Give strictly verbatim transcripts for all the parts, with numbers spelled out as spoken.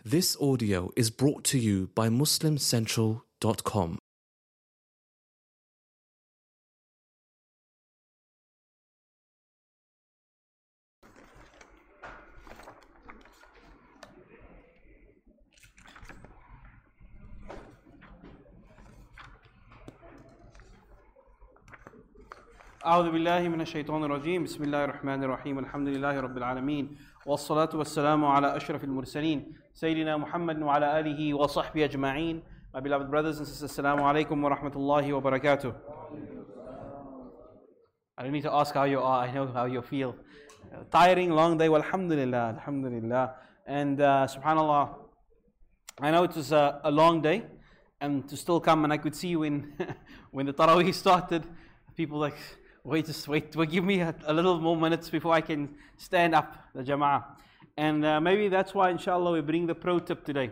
This audio is brought to you by Muslim Central dot com. أعوذ بالله من الشيطان الرجيم بسم الله الرحمن الرحيم الحمد لله رب العالمين والصلاة والسلام على أشرف المرسلين سيدنا محمد وعلى آله وصحبه أجمعين. My beloved brothers and sisters, Assalamu alaikum wa rahmatullahi wa barakatuh. I don't need to ask how you are, I know how you feel. Uh, tiring, long day, well, alhamdulillah, alhamdulillah. And uh, subhanallah, I know it was a, a long day and to still come, and I could see when, when the Taraweeh started, people like, wait, just wait, well, give me a, a little more minutes before I can stand up, the Jama'ah. And uh, maybe that's why, inshallah, we bring the pro tip today.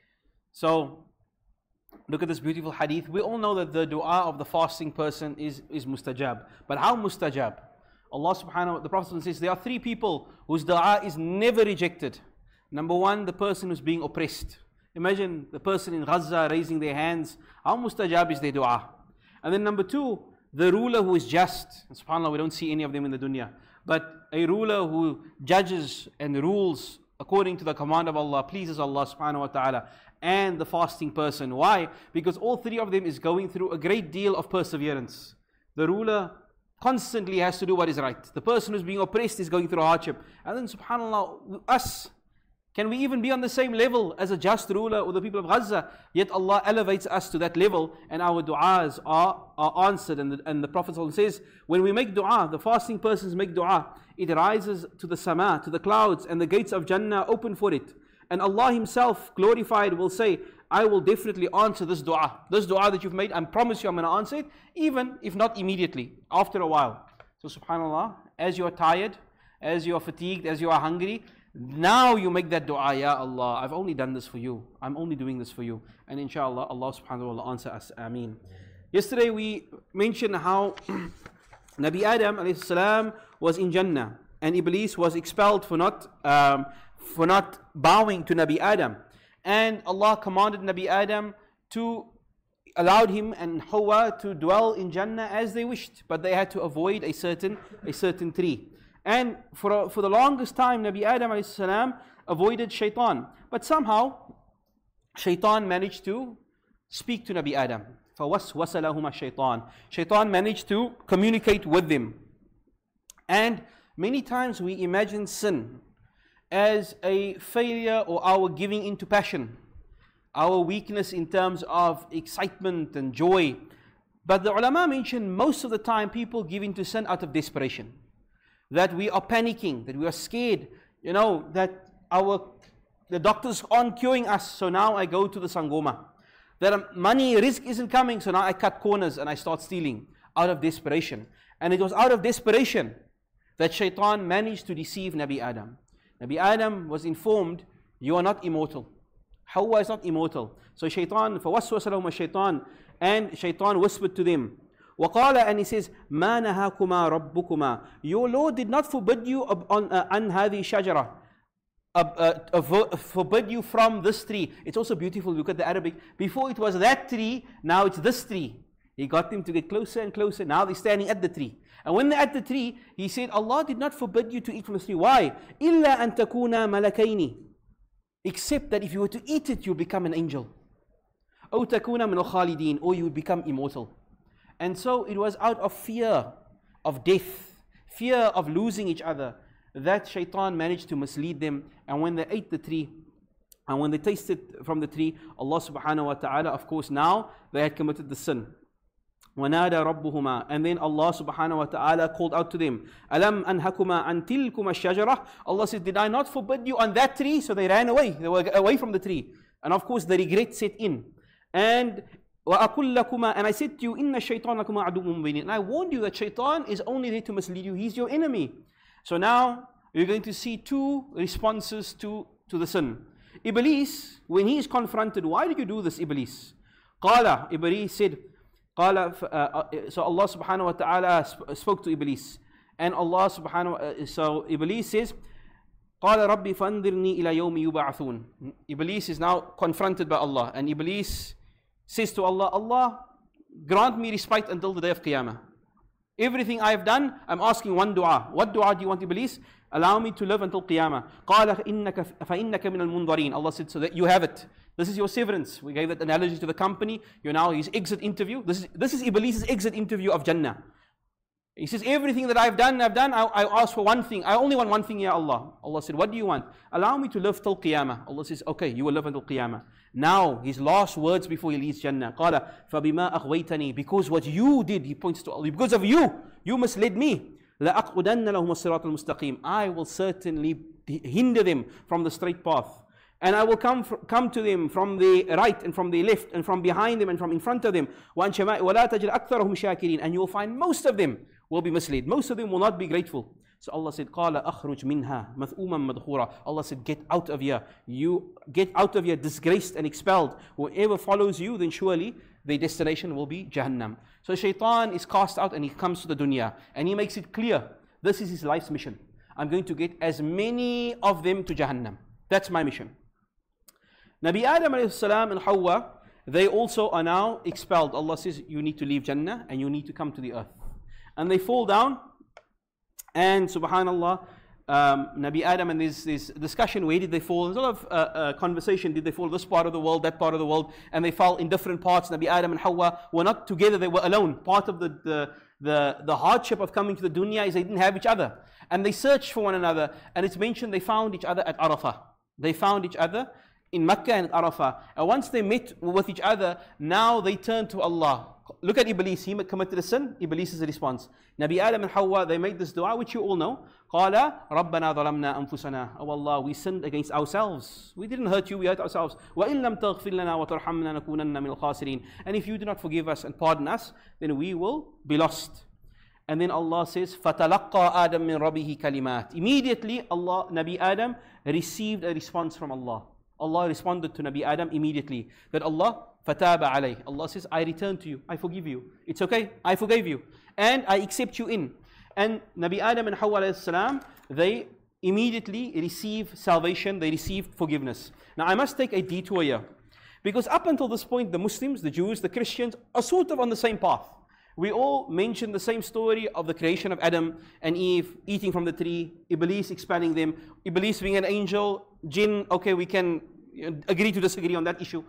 So, look at this beautiful hadith. We all know that the dua of the fasting person is, is mustajab. But how mustajab? Allah subhanahu wa ta'ala, the Prophet says, there are three people whose dua is never rejected. Number one, the person who's being oppressed. Imagine the person in Gaza raising their hands. How mustajab is their dua? And then number two, the ruler who is just. And subhanAllah, we don't see any of them in the dunya. But a ruler who judges and rules according to the command of Allah, pleases Allah subhanahu wa ta'ala. And the fasting person. Why? Because all three of them is going through a great deal of perseverance. The ruler constantly has to do what is right. The person who's being oppressed is going through hardship. And then subhanAllah, us, can we even be on the same level as a just ruler or the people of Gaza? Yet Allah elevates us to that level and our du'as are, are answered. And the, and the Prophet says, when we make du'a, the fasting persons make du'a, it rises to the sama, to the clouds, and the gates of Jannah open for it. And Allah Himself, glorified, will say, I will definitely answer this du'a. This du'a that you've made, I promise you I'm going to answer it, even if not immediately, after a while. So subhanAllah, as you are tired, as you are fatigued, as you are hungry, now you make that dua, Ya Allah, I've only done this for you. I'm only doing this for you. And inshallah, Allah subhanahu wa ta'ala will answer us. Ameen. Yesterday we mentioned how Nabi Adam alayhi salam was in Jannah and Iblis was expelled for not, um, for not bowing to Nabi Adam. And Allah commanded Nabi Adam to allowed him and Hawa to dwell in Jannah as they wished, but they had to avoid a certain, a certain tree. And for, for the longest time, Nabi Adam alayhi salam avoided shaitan. But somehow, shaitan managed to speak to Nabi Adam. فَوَسْوَسَ لَهُمَا shaitan. Shaitan managed to communicate with them. And many times we imagine sin as a failure or our giving into passion, our weakness in terms of excitement and joy. But the ulama mention most of the time people give into sin out of desperation. That we are panicking, that we are scared, you know, that our the doctors aren't curing us, so now I go to the Sangoma. That money, risk isn't coming, so now I cut corners and I start stealing out of desperation. And it was out of desperation that shaitan managed to deceive Nabi Adam. Nabi Adam was informed, you are not immortal. Hawa is not immortal. So shaitan, فَوَسْوَسَ لَهُمَا shaitan, and shaitan whispered to them, وقال, and he says, ما نهاكما ربكما, your Lord did not forbid you on uh, an هذه شجرة, uh, uh, uh, forbid you from this tree. It's also beautiful. Look at the Arabic. Before it was that tree, now it's this tree. He got them to get closer and closer. Now they're standing at the tree. And when they're at the tree, he said, Allah did not forbid you to eat from the tree. Why? إلا أن تكونا ملكين, except that if you were to eat it, you'll become an angel. أو تكونا من الخالدين, or you would become immortal. And so it was out of fear of death, fear of losing each other, that shaitan managed to mislead them. And when they ate the tree, and when they tasted from the tree, Allah subhanahu wa ta'ala, of course now, they had committed the sin. وَنَادَى رَبُّهُمَا, and then Allah subhanahu wa ta'ala called out to them, أَلَمْ أَنْهَكُمَا عَنْ تِلْكُمَا الشَّجَرَةِ, Allah said, did I not forbid you on that tree? So they ran away, they were away from the tree. And of course the regret set in. And وَأَقُلْ لَكُمَا, and I said to you, إِنَّ الشَّيْطَانَ لَكُمَا عَدُوٌّ مُبِينٌ, and I warned you that shaitan is only there to mislead you, he's your enemy. So now, you're going to see two responses to, to the sin. Iblis, when he is confronted, why did you do this, Iblis? قَالَ, Iblis said, قَالَ, uh, so Allah subhanahu wa ta'ala spoke to Iblis. And Allah subhanahu wa ta'ala, so Iblis says, قال ربي فانظرني إلى يوم يبعثون. Iblis is now confronted by Allah, and Iblis says to Allah, Allah, grant me respite until the day of Qiyamah. Everything I have done, I'm asking one dua. What dua do you want, Iblis? Allow me to live until Qiyamah. قال إنك فإنك من المنظرين. Allah said, so that you have it. This is your severance. We gave that analogy to the company. You're now his exit interview. This is, this is Iblis' exit interview of Jannah. He says, everything that I've done, I've done, I, I ask for one thing. I only want one thing, Ya Allah. Allah said, what do you want? Allow me to live till Qiyamah. Allah says, okay, you will live until Qiyamah. Now, his last words before he leaves Jannah. قَالَ فَبِمَا أَغْوَيْتَنِي. Because what you did, he points to Allah. Because of you, you misled me. لَأَقْعُدَنَّ لَهُمُ الصِّرَاطَ الْمُسْتَقِيمِ. I will certainly hinder them from the straight path. And I will come come to them from the right and from the left and from behind them and from in front of them. وَلَا تَجْرِ أَكْثَرَهُمْ شَاكِرِينَ. And you will find most of them will be misled. Most of them will not be grateful. So Allah said, قَالَ أَخْرُجْ مِنْهَا مَذْءُومًا مَدْخُورًا. Allah said, get out of here. You get out of here disgraced and expelled. Whoever follows you, then surely their destination will be Jahannam. So Shaitan is cast out and he comes to the dunya. And he makes it clear, this is his life's mission. I'm going to get as many of them to Jahannam. That's my mission. Nabi Adam alayhi salam and Hawa, they also are now expelled. Allah says, you need to leave Jannah and you need to come to the earth. And they fall down, and subhanallah, um, Nabi Adam, and there's this discussion, where did they fall? There's a lot of uh, uh, conversation, did they fall this part of the world, that part of the world, and they fell in different parts. Nabi Adam and Hawa were not together, they were alone. Part of the, the, the, the hardship of coming to the dunya is they didn't have each other. And they searched for one another, and it's mentioned they found each other at Arafah. They found each other in Mecca and Arafah. And once they met with each other, now they turn to Allah. Look at Iblis, he committed a sin, Iblis is a response. Nabi Adam and Hawa, they made this dua, which you all know. قَالَ رَبَّنَا ظَلَمْنَا أَنفُسَنَا. Oh Allah, we sinned against ourselves. We didn't hurt you, we hurt ourselves. وَإِن لَمْ تَغْفِرْ لَنَا وَتَرْحَمْنَا نَكُونَنَّ مِنَ الْخَاسِرِينَ. And if you do not forgive us and pardon us, then we will be lost. And then Allah says, فَتَلَقَّى آدَمْ مِنْ رَبِّهِ كَلِمَاتٍ. Immediately, Allah, Nabi Adam received a response from Allah. Allah responded to Nabi Adam immediately, that Allah, فَتَابَ عَلَيْهِ. Allah says, I return to you, I forgive you. It's okay, I forgave you. And I accept you in. And Nabi Adam and Hawa alayhi salam, they immediately receive salvation, they receive forgiveness. Now I must take a detour here. Because up until this point, the Muslims, the Jews, the Christians are sort of on the same path. We all mention the same story of the creation of Adam and Eve, eating from the tree, Iblis expelling them, Iblis being an angel, jinn, okay, we can agree to disagree on that issue.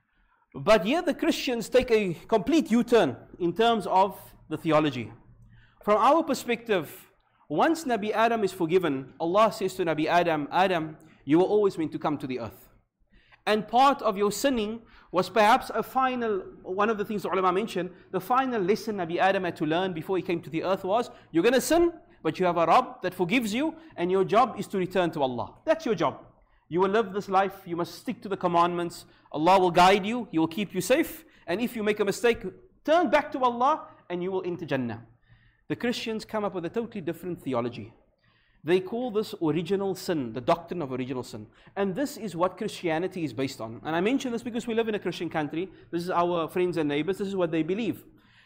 But here the Christians take a complete U-turn in terms of the theology. From our perspective, once Nabi Adam is forgiven, Allah says to Nabi Adam, Adam, you were always meant to come to the earth. And part of your sinning was perhaps a final, one of the things the ulama mentioned, the final lesson Nabi Adam had to learn before he came to the earth was, you're going to sin, but you have a Rabb that forgives you, and your job is to return to Allah. That's your job. You will live this life, you must stick to the commandments, Allah will guide you, He will keep you safe, and if you make a mistake, turn back to Allah, and you will enter Jannah. The Christians come up with a totally different theology. They call this original sin, the doctrine of original sin. And this is what Christianity is based on. And I mention this because we live in a Christian country. This is our friends and neighbors. This is what they believe.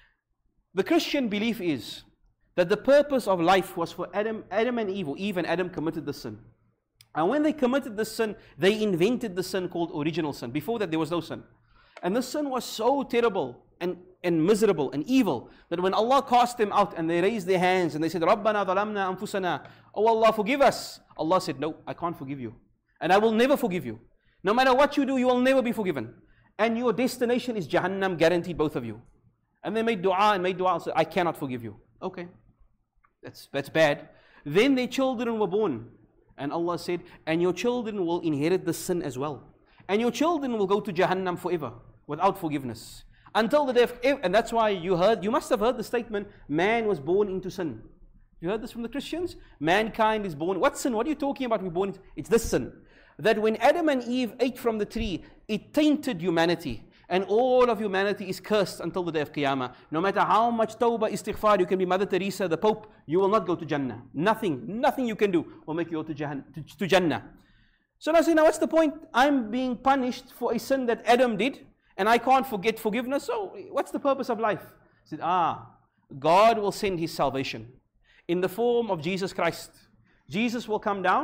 The Christian belief is that the purpose of life was for Adam, Adam and Eve, or Eve and Adam committed the sin. And when they committed the sin, they invented the sin called original sin. Before that, there was no sin. And the sin was so terrible and, and miserable and evil that when Allah cast them out and they raised their hands and they said, رَبَّنَا ظَلَمْنَا أَنفُسَنَا. Oh Allah, forgive us. Allah said, no, I can't forgive you. And I will never forgive you. No matter what you do, you will never be forgiven. And your destination is Jahannam, guaranteed, both of you. And they made dua and made dua and said, I cannot forgive you. Okay, that's, that's bad. Then their children were born. And Allah said, and your children will inherit the sin as well. And your children will go to Jahannam forever, without forgiveness. Until the day of, and that's why you heard, you must have heard the statement, man was born into sin. You heard this from the Christians? Mankind is born, what sin? What are you talking about? We're born into, it's this sin. That when Adam and Eve ate from the tree, it tainted humanity. And all of humanity is cursed until the day of Qiyamah. No matter how much tawbah, istighfar, you can be Mother Teresa, the Pope, you will not go to Jannah. Nothing, nothing you can do will make you go to, Jahan, to, to Jannah. So now I say, now what's the point? I'm being punished for a sin that Adam did, and I can't forget forgiveness, so what's the purpose of life? I said, ah, God will send His salvation in the form of Jesus Christ. Jesus will come down,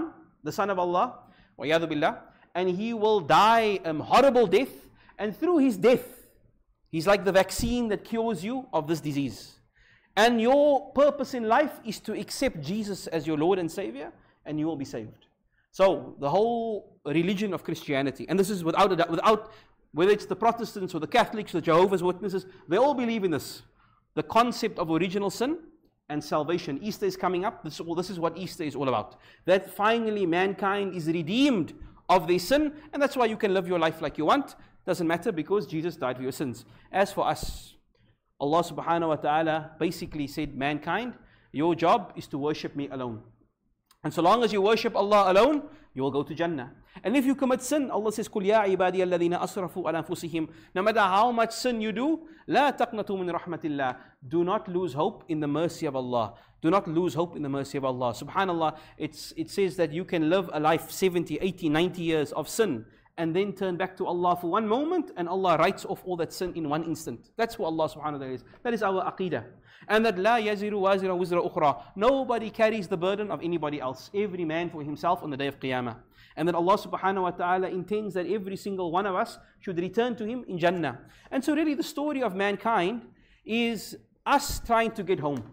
the son of Allah, وَيَذُ billah, and he will die a horrible death, and through his death, he's like the vaccine that cures you of this disease. And your purpose in life is to accept Jesus as your Lord and Savior, and you will be saved. So the whole religion of Christianity, and this is without a doubt, without, whether it's the Protestants or the Catholics, the Jehovah's Witnesses, they all believe in this. The concept of original sin and salvation. Easter is coming up. This, well, this is what Easter is all about. That finally mankind is redeemed of their sin, and that's why you can live your life like you want. Doesn't matter, because Jesus died for your sins. As for us, Allah subhanahu wa ta'ala basically said, mankind, your job is to worship me alone. And so long as you worship Allah alone, you will go to Jannah. And if you commit sin, Allah says, قُلْ يَا عِبَادِيَ الَّذِينَ أَسْرَفُوا عَلَى أَنفُسِهِمْ. No matter how much sin you do, لَا تَقْنَطُوا مِنْ رَحْمَةِ اللَّهِ. Do not lose hope in the mercy of Allah. Do not lose hope in the mercy of Allah. Subhanallah, it's, it says that you can live a life seventy, eighty, ninety years of sin, and then turn back to Allah for one moment, and Allah writes off all that sin in one instant. That's what Allah subhanahu wa ta'ala is. That is our aqidah. And that la yaziru wazira wizra ukhra. Nobody carries the burden of anybody else. Every man for himself on the day of Qiyamah. And that Allah subhanahu wa ta'ala intends that every single one of us should return to Him in Jannah. And so really the story of mankind is us trying to get home.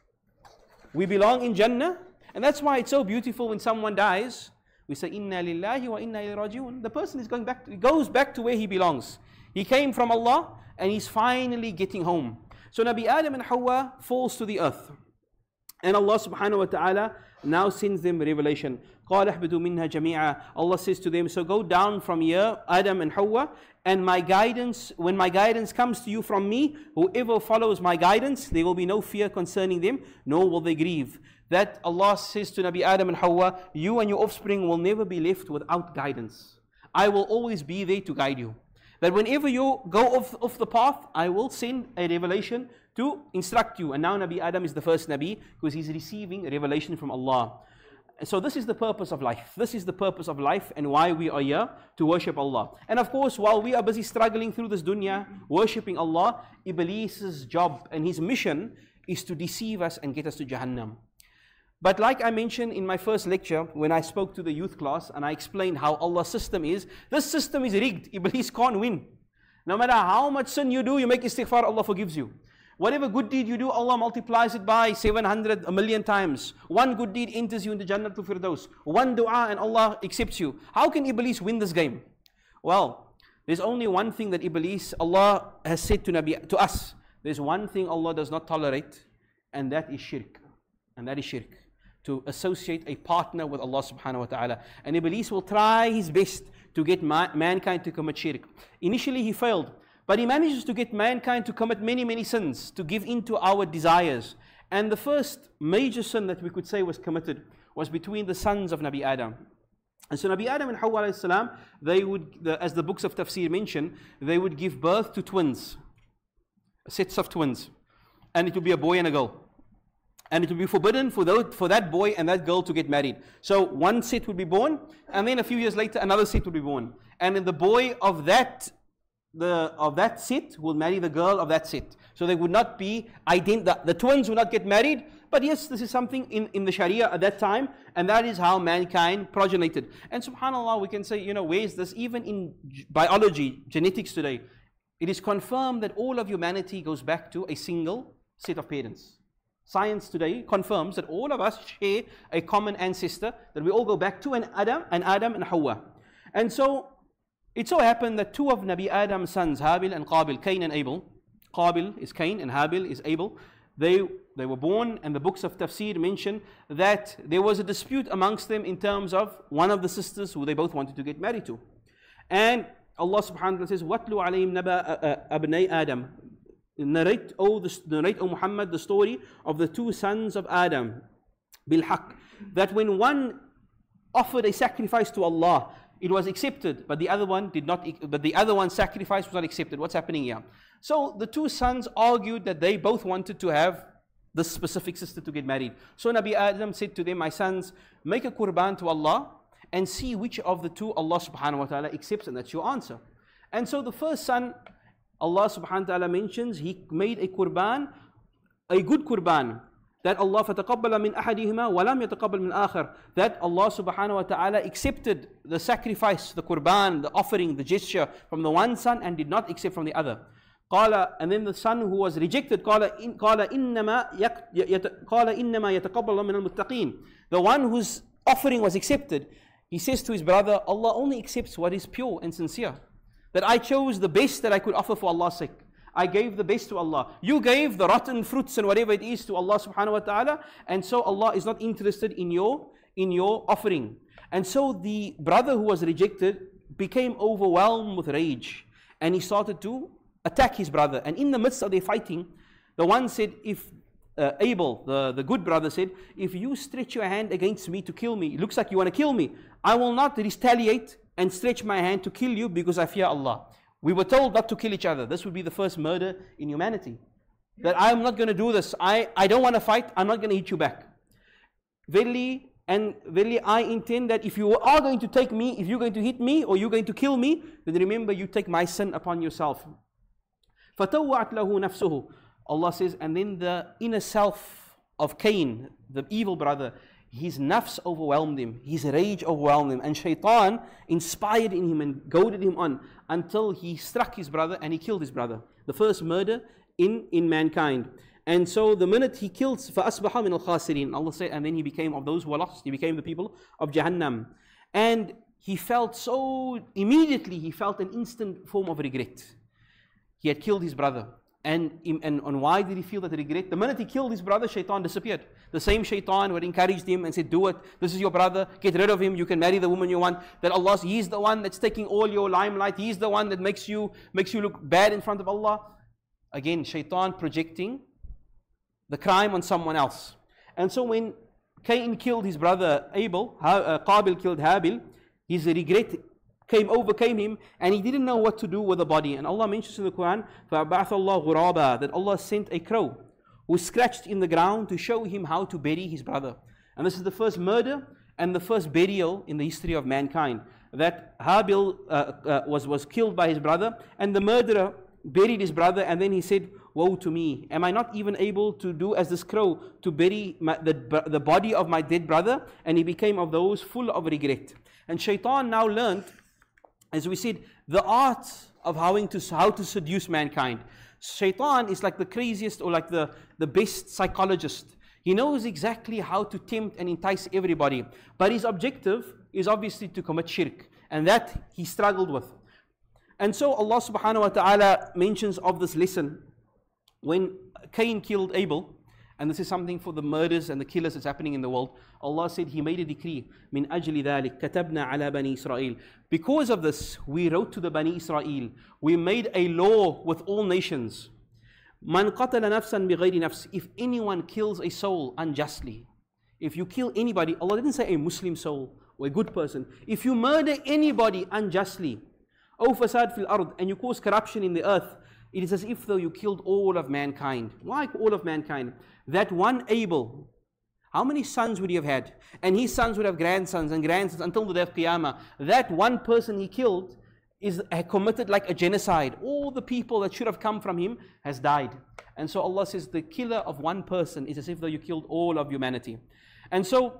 We belong in Jannah, and that's why it's so beautiful when someone dies. We say, Inna lillahi wa inna ilayhi raji'un. The person is going back to, goes back to where he belongs. He came from Allah, and he's finally getting home. So Nabi Adam and Hawa falls to the earth. And Allah subhanahu wa ta'ala now sends them revelation. قَالَ احْبِدُوا مِنْهَا جَمِيعًا. Allah says to them, so go down from here, Adam and Hawa, and my guidance, when my guidance comes to you from me, whoever follows my guidance, there will be no fear concerning them, nor will they grieve. That Allah says to Nabi Adam and Hawa, you and your offspring will never be left without guidance. I will always be there to guide you. That whenever you go off, off the path, I will send a revelation to instruct you. And now Nabi Adam is the first Nabi, because he's receiving a revelation from Allah. So this is the purpose of life. This is the purpose of life and why we are here, to worship Allah. And of course, while we are busy struggling through this dunya, worshipping Allah, Iblis's job and his mission is to deceive us and get us to Jahannam. But like I mentioned in my first lecture, when I spoke to the youth class and I explained how Allah's system is, this system is rigged. Iblis can't win. No matter how much sin you do, you make istighfar, Allah forgives you. Whatever good deed you do, Allah multiplies it by seven hundred, a million times. One good deed enters you into Jannatul Firdaus. One dua and Allah accepts you. How can Iblis win this game? Well, there's only one thing that Iblis, Allah has said to Nabi, to us. There's one thing Allah does not tolerate, and that is shirk. And that is shirk. To associate a partner with Allah subhanahu wa ta'ala. And Iblis will try his best to get ma mankind to commit shirk. Initially he failed, but he manages to get mankind to commit many, many sins, to give in to our desires. And the first major sin that we could say was committed was between the sons of Nabi Adam. And so Nabi Adam and Hawa alayhi salam, they would, the, as the books of tafsir mention, they would give birth to twins, sets of twins. And it would be a boy and a girl. And it would be forbidden for, those, for that boy and that girl to get married. So one set would be born, and then a few years later another set would be born. And then the boy of that, the, of that set will marry the girl of that set. So they would not be ident the, the twins would not get married. But yes, this is something in, in the Sharia at that time, and that is how mankind progenited. And subhanAllah, we can say, you know, where is this? Even in biology, genetics today, it is confirmed that all of humanity goes back to a single set of parents. Science today confirms that all of us share a common ancestor, that we all go back to an Adam, and Adam and Hawa. And so, it so happened that two of Nabi Adam's sons, Habil and Qabil, Cain and Abel, Qabil is Cain and Habil is Abel, they, they were born, and the books of tafsir mention that there was a dispute amongst them in terms of one of the sisters who they both wanted to get married to. And Allah subhanahu wa ta'ala says, وَاتْلُ عَلَيْهِمْ نَبَأَ أَبْنَيْ آدَمَ. Narrate, oh, the, narrate, O Muhammad, the story of the two sons of Adam, bilhaq, that when one offered a sacrifice to Allah, it was accepted, but the other one did not. But the other one's sacrifice was not accepted. What's happening here? So the two sons argued that they both wanted to have this specific sister to get married. So Nabi Adam said to them, "My sons, make a qurban to Allah and see which of the two Allah subhanahu wa ta'ala accepts, and that's your answer." And so the first son, Allah subhanahu wa ta'ala mentions, he made a qurban, a good qurban, that Allah فَتَقَبَّلَ مِنْ أَحَدِهِمَا وَلَمْ يَتَقَبَّلْ مِنْ آخَرٍ, that Allah subhanahu wa ta'ala accepted the sacrifice, the qurban, the offering, the gesture from the one son and did not accept from the other. قال, and then the son who was rejected, قال, إن, قال, إنما يك, يت, قال إنما يتقبل الله من المتقين. The one whose offering was accepted, he says to his brother, Allah only accepts what is pure and sincere. That I chose the best that I could offer for Allah's sake. I gave the best to Allah. You gave the rotten fruits and whatever it is to Allah subhanahu wa ta'ala, and so Allah is not interested in your, in your offering. And so the brother who was rejected became overwhelmed with rage, and he started to attack his brother. And in the midst of their fighting, the one said, if uh, Abel, the, the good brother said, if you stretch your hand against me to kill me, it looks like you want to kill me, I will not retaliate and stretch my hand to kill you because I fear Allah. We were told not to kill each other. This would be the first murder in humanity. That I'm not going to do this. I, I don't want to fight. I'm not going to hit you back. Verily, and verily I intend that if you are going to take me, if you're going to hit me or you're going to kill me, then remember you take my sin upon yourself. فَتَوَّعَتْ لَهُ نَفْسُهُ. Allah says, and then the inner self of Cain, the evil brother, his nafs overwhelmed him, his rage overwhelmed him, and shaitan inspired in him and goaded him on until he struck his brother and he killed his brother. The first murder in, in mankind. And so the minute he killed, فَأَصْبَحَ مِنَ الْخَاسِرِينَ, Allah said, and then he became of those who were lost, he became the people of Jahannam. And he felt so, immediately he felt an instant form of regret. He had killed his brother. And, and, and why did he feel that regret? The minute he killed his brother, shaitan disappeared. The same shaitan who had encouraged him and said, do it, this is your brother, get rid of him, you can marry the woman you want. That Allah, He's the one that's taking all your limelight, He's the one that makes you, makes you look bad in front of Allah. Again, shaitan projecting the crime on someone else. And so when Cain killed his brother Abel, uh, Qabil killed Habil, his regret came, overcame him, and he didn't know what to do with the body. And Allah mentions in the Quran, فَأَبْعَثَ اللَّهُ غُرَابًا, that Allah sent a crow who scratched in the ground to show him how to bury his brother. And this is the first murder and the first burial in the history of mankind. That Habil uh, uh, was, was killed by his brother, and the murderer buried his brother, and then he said, woe to me, am I not even able to do as this crow, to bury my, the, the body of my dead brother? And he became of those full of regret. And shaitan now learned, as we said, the art of how to, how to seduce mankind. Shaitan is like the craziest or like the, the best psychologist. He knows exactly how to tempt and entice everybody. But his objective is obviously to commit shirk. And that he struggled with. And so Allah subhanahu wa ta'ala mentions of this lesson when Cain killed Abel. And this is something for the murders and the killers that's happening in the world. Allah said He made a decree. Min ajli dhalik katabna ala bani Israel. Because of this, we wrote to the Bani Israel. We made a law with all nations. Man qatala nafsan bighayri nafs. If anyone kills a soul unjustly, if you kill anybody, Allah didn't say a Muslim soul or a good person. If you murder anybody unjustly, aw fasad fil ard, and you cause corruption in the earth, it is as if though you killed all of mankind. Why all of mankind? That one Abel, how many sons would he have had? And his sons would have grandsons and grandsons until the day of Qiyamah. That one person he killed is committed like a genocide. All the people that should have come from him has died. And so Allah says the killer of one person is as if though you killed all of humanity. And so,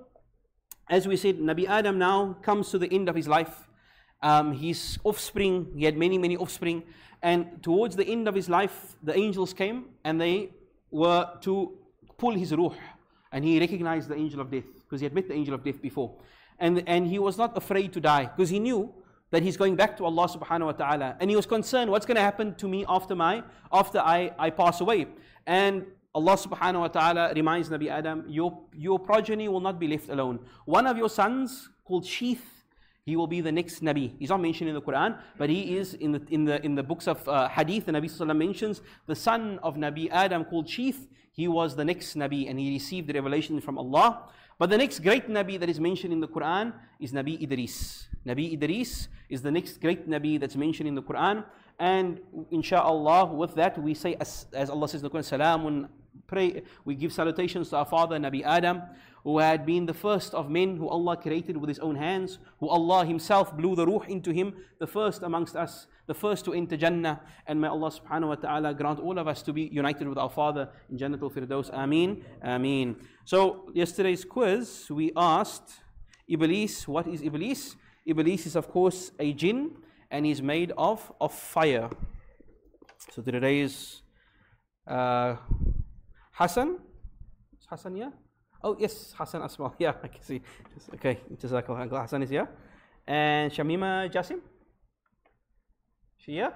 as we said, Nabi Adam now comes to the end of his life. Um, his offspring, he had many, many offspring. And towards the end of his life, the angels came and they were to pull his ruh. And he recognized the angel of death because he had met the angel of death before. And, and he was not afraid to die because he knew that he's going back to Allah subhanahu wa ta'ala. And he was concerned, what's going to happen to me after my after I, I pass away? And Allah subhanahu wa ta'ala reminds Nabi Adam, your, your progeny will not be left alone. One of your sons called Sheeth, he will be the next Nabi. He's not mentioned in the Quran, but he is in the in the in the books of uh, Hadith. The Nabi sallallahu alaihi wasallam mentions the son of Nabi Adam called Sheeth. He was the next Nabi, and he received the revelation from Allah. But the next great Nabi that is mentioned in the Quran is Nabi Idris. Nabi Idris is the next great Nabi that's mentioned in the Quran. And inshaAllah, with that we say, as, as Allah says in the Quran, Salamun, pray, we give salutations to our father Nabi Adam. who had been the first of men who Allah created with His own hands, who Allah Himself blew the ruh into him, the first amongst us, the first to enter Jannah. And may Allah subhanahu wa ta'ala grant all of us to be united with our Father in Jannatul Firdaus. Ameen. Ameen. So, yesterday's quiz, we asked Iblis, what is Iblis? Iblis is of course a jinn, and he's made of, of fire. So today's uh, Hassan. Is Hassan here? Oh yes, Hassan Asmal. Yeah, I can see. Okay, Jazakallah. Uncle Hassan is here. And Shamima Jasim? She here?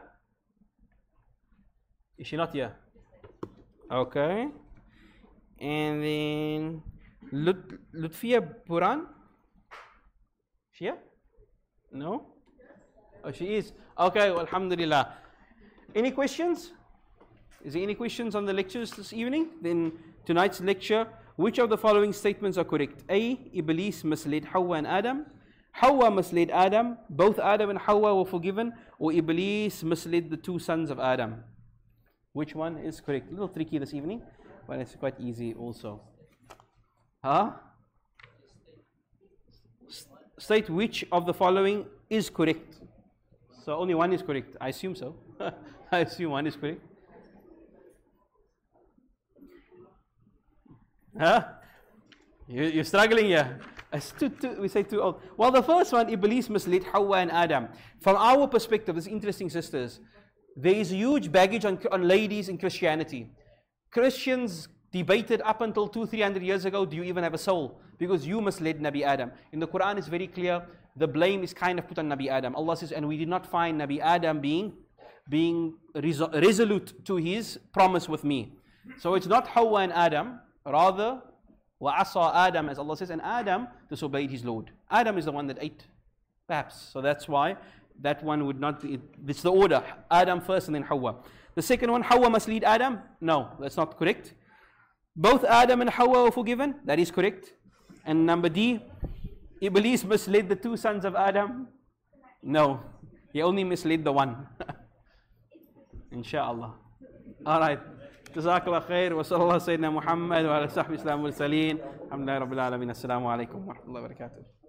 Is she not here? Okay. And then Lut Lutfia Buran? She here? No? Oh, she is. Okay, well, alhamdulillah. Any questions? Is there any questions on the lectures this evening? Then tonight's lecture, which of the following statements are correct? A. Iblis misled Hawa and Adam. Hawa misled Adam. Both Adam and Hawa were forgiven. Or Iblis misled the two sons of Adam. Which one is correct? A little tricky this evening, but it's quite easy also. Huh? State which of the following is correct. So only one is correct. I assume so. I assume one is correct. Huh? You, you're struggling here. It's too, too, we say too old. Well, the first one, Iblis misled Hawa and Adam. From our perspective, it's interesting, sisters. There is huge baggage on, on ladies in Christianity. Christians debated up until two, three hundred years ago, do you even have a soul? Because you misled Nabi Adam. In the Quran, it's very clear, the blame is kind of put on Nabi Adam. Allah says, and we did not find Nabi Adam being, being resol resolute to his promise with me. So it's not Hawa and Adam, rather, وَعَصَى Adam, as Allah says, and Adam disobeyed his Lord. Adam is the one that ate, perhaps. So that's why that one would not be, it's the order, Adam first and then Hawa. The second one, Hawa must lead Adam? No, that's not correct. Both Adam and Hawa were forgiven? That is correct. And number D, Iblis misled the two sons of Adam? No, he only misled the one. Insha'Allah. Alright. Jazakallah khair. Wa sallallahu Sayyidina Muhammad wa ala sahbihi islam wal saleen. Alhamdulillah Rabbil Alameen. Assalamu alaikum wa rahmatullahi wa barakatuh.